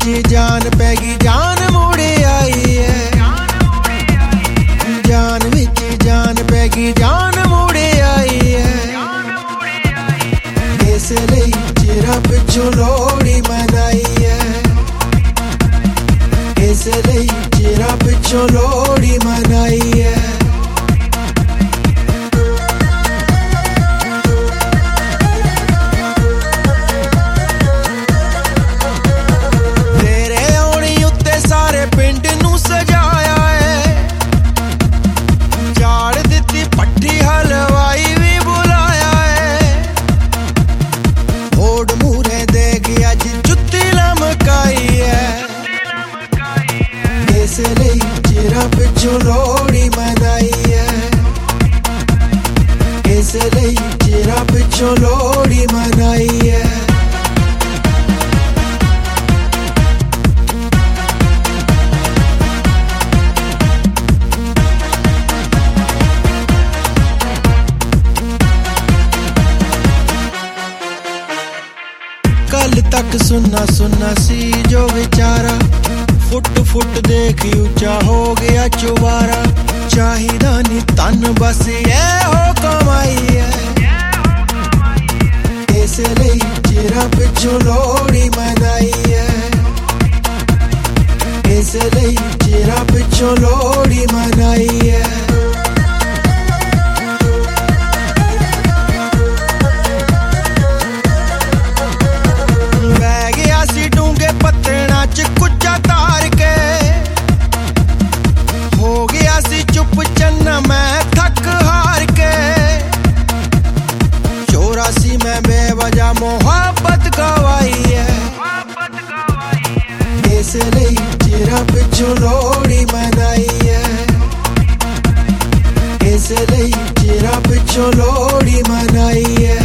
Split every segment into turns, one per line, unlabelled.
जान पैगी जान मुड़े आई है, जान विच जान पैगी जान मुड़े आई है। इसलिए चिरा पिछों लोहड़ी मनाई है, इसलिए चिरा पिछों लोहड़ी मनाई है। इसलिए चिरा पिछों लोहड़ी मनाई है, इसलिए चिरा पिछों लोहड़ी मनाई है। कल तक सुनना सुनना सी जो बेचारा, फुट फुट देखी ऊंचा हो गया चुबारा। चाहिदा नी तन बस ये हो कमाई है, इसलिए चिरा पिछों लोहड़ी मनाई है, इसलिए चिरा पिछों लोहड़ी मनाई है। मैं बेवजह मोहब्बत गवाई है, इसलिए चिरा पिछों लोहड़ी मनाई है, इसलिए चिरा पिछों लोहड़ी मनाई है।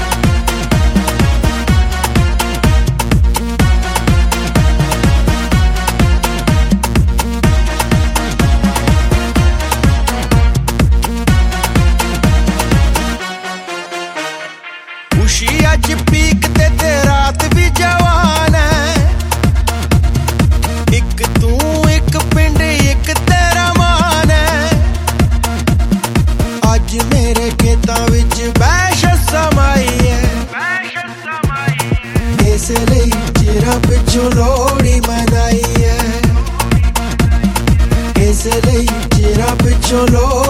खुशी अज पीक ते रात भी जवान है, एक तू एक पिंड एक तेरा मान है। अज मेरे खेतां विच बैशत समाई है, इसलिए चिरा पिछों लोहड़ी मनाई है, इसलिए चिरा पिछों लोहड़ी